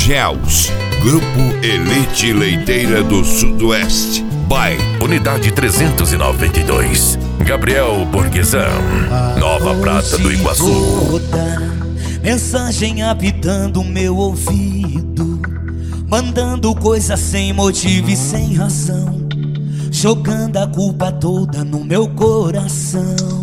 Gels, Grupo Elite Leiteira do Sudoeste. By Unidade 392, Gabriel Borguesão, Nova Prata do Iguaçu. Mensagem habitando meu ouvido, mandando coisa sem motivo e sem razão, jogando a culpa toda no meu coração.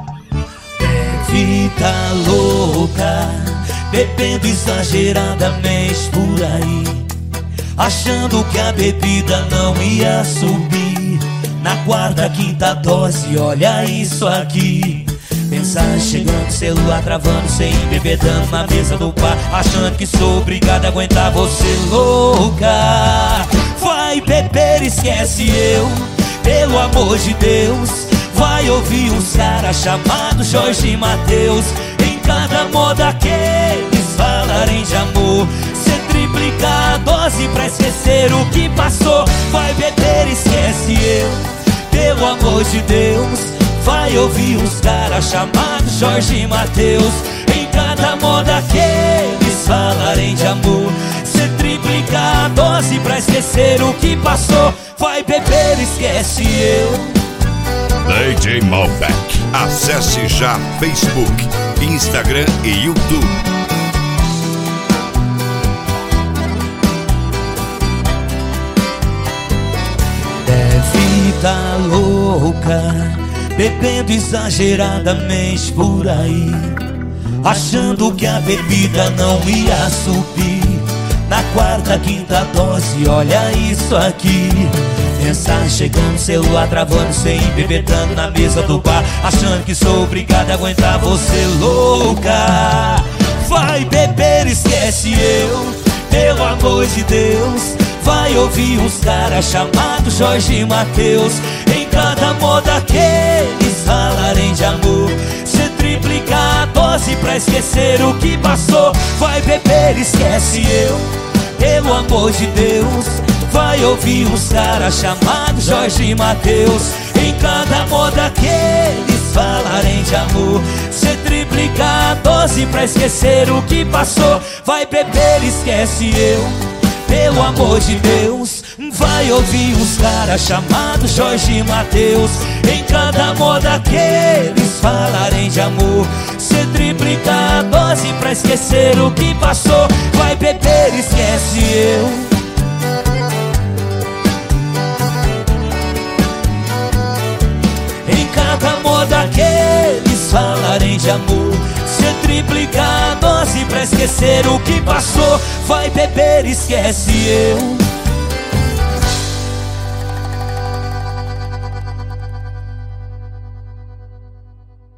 Vida louca, bebendo exageradamente por aí, achando que a bebida não ia subir. Na quarta, quinta dose, olha isso aqui. Mensagem chegando, celular travando, sem beber, dando na mesa do bar, achando que sou obrigado a aguentar você louca. Vai beber, esquece eu, pelo amor de Deus. Vai ouvir uns caras chamados Jorge e Mateus. Em cada moda que eles falarem de amor, cê triplica a dose pra esquecer o que passou. Vai beber, esquece eu, pelo amor de Deus. Vai ouvir uns caras chamados Jorge e Mateus. Em cada moda que eles falarem de amor, cê triplica a dose pra esquecer o que passou. Vai beber, esquece eu. DJ Malbec. Acesse já Facebook, Instagram e YouTube. Vida louca, bebendo exageradamente por aí, achando que a bebida não ia subir. Na quarta, quinta dose, olha isso aqui. Mensagem chegando, celular travando, sem beber, dando na mesa do bar, achando que sou obrigado a aguentar você louca. Vai beber, esquece eu, pelo amor de Deus. Vai ouvir uns caras chamados Jorge e Mateus. Em cada moda que eles falarem de amor, cê triplica a dose pra esquecer o que passou. Vai beber, esquece eu, pelo amor de Deus. Vai ouvir uns caras chamados Jorge e Mateus. Em cada moda que eles falarem de amor, cê triplica a dose pra esquecer o que passou. Vai beber, esquece eu, pelo amor de Deus. Vai ouvir uns caras chamados Jorge e Mateus. Em cada moda que eles falarem de amor, cê triplica a dose pra esquecer o que passou. Vai beber, esquece eu. Em cada moda que eles falarem de amor, cê triplica a dose pra esquecer o que passou. Vai beber, esquece eu.